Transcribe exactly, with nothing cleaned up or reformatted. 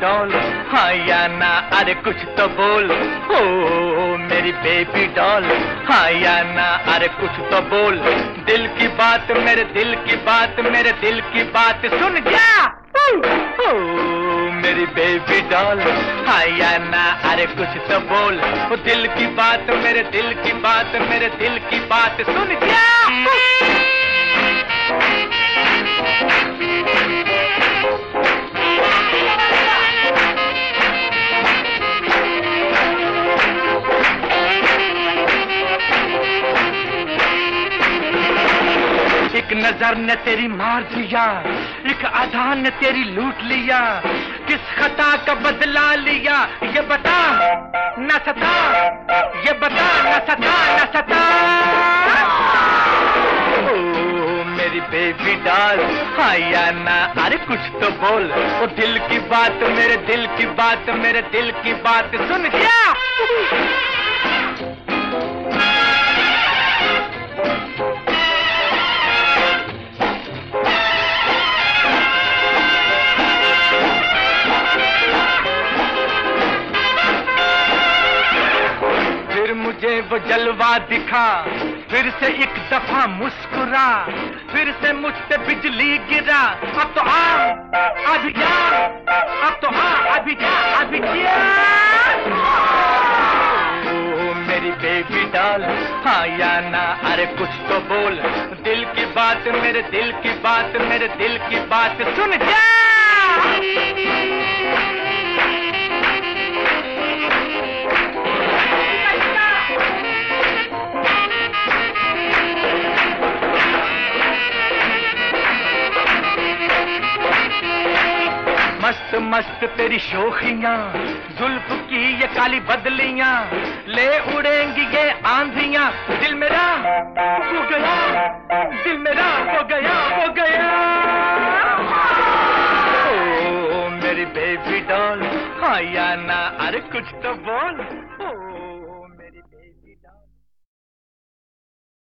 Doll, हाँ या ना, अरे कुछ तो बोल। ओ मेरी बेबी डॉल, हाँ या ना, अरे कुछ तो बोल। दिल की बात, मेरे दिल की बात, मेरे दिल की बात सुन जा। ओ मेरी बेबी डॉल, हाँ या ना, अरे कुछ तो बोल। वो दिल की बात, मेरे दिल की बात, मेरे दिल की बात सुन जा। एक नजर ने तेरी मार दिया, एक आधान ने तेरी लूट लिया। किस खता का बदला लिया ये बता, न सता, ये बता, न सता, न सता। ओ मेरी बेबी डॉल, हाँ या ना, अरे कुछ तो बोल। वो दिल की बात, मेरे दिल की बात, मेरे दिल की बात सुन जा। मुझे वो जलवा दिखा, फिर से एक दफा मुस्कुरा, फिर से मुझ पे बिजली गिरा। अब तो आ, अभी जा, अब तो आ, अभी जा, अभी जा। ओ मेरी बेबी डॉल, हाँ या ना, अरे कुछ तो बोल। दिल की बात, मेरे दिल की बात, मेरे दिल की बात सुन जा। मस्त मस्त तेरी शोखियां, जुल्फ की ये काली बदलियां, ले उड़ेंगी ये आंधियां। दिल मेरा हो गया, दिल मेरा हो गया, हो गया। ओ मेरी बेबी डॉल, हाँ या ना, अरे कुछ तो बोल।